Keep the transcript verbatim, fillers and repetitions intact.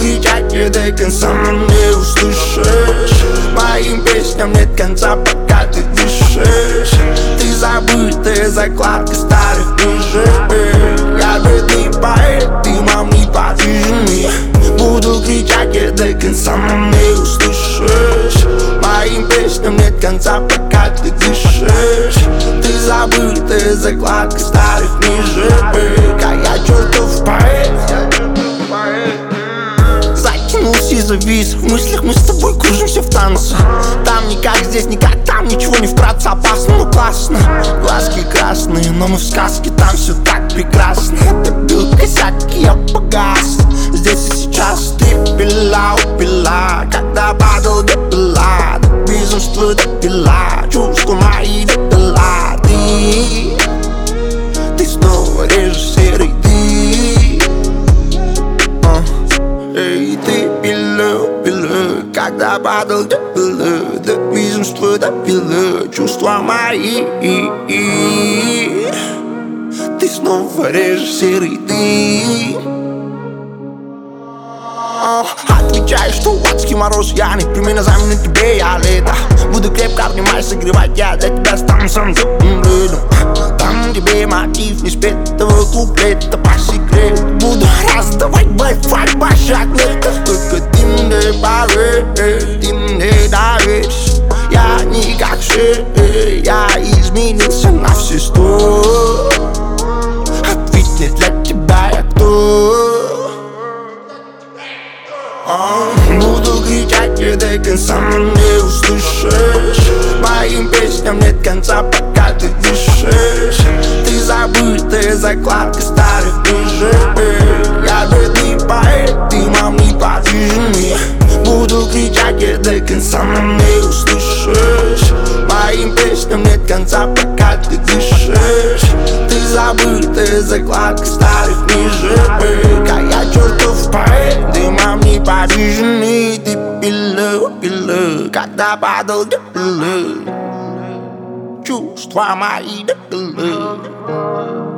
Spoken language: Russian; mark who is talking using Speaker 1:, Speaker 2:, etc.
Speaker 1: кричать не до конца, но не услышишь. Моим песням нет конца, пока ты дышишь. Ты забытая закладка старых книжек. Я бедный поэт, ты мам не подвижный. Буду кричать не до конца, но не услышишь. Моим песням нет конца, пока ты дышишь. Ты забытая закладка старых книжек. А я чертов поэт. Затянулся и завис. В мыслях мы с тобой кружимся в танце. Там никак, здесь никак, там ничего не вкратце. Опасно, но классно. Глазки красные, но мы в сказке. Там все так прекрасно. Ты бил косяк, и я погас. Здесь и сейчас ты пила, упила. Когда падал, допила. До безумства допила. Чувства мои допила. Ты, ты снова режиссер, и ты uh, эй, ты пила, пила. Когда падал, допила. До безумства допила. Чувства мои. Ты снова режиссер, и ты отвечаешь, что адский мороз. Я не примерно заменю тебе, я лето. Буду крепко обнимать, согревать. Я для тебя стану самым теплым летом. Там тебе мотив не спетого куплета. По секрету буду раздавать Wi-Fi башак. Только ты мне поверь, ты мне доверишь. Я не как все, я изменился на все сто. Ответь мне, для тебя я кто? Буду кричать не до конца, но не услышишь. Моим песням нет конца, пока ты дышишь. Ты забытая закладка старых книжек. Я бедный поэт, ты мам не подвижный. Буду кричать не до конца, но не услышишь. Моим песням нет конца, пока ты дышишь. Ты забытая закладка старых книжек. А я чертов поэт, ты мам не подвижный. Ты пила, пила, когда падал, допила. Чувства мои допила.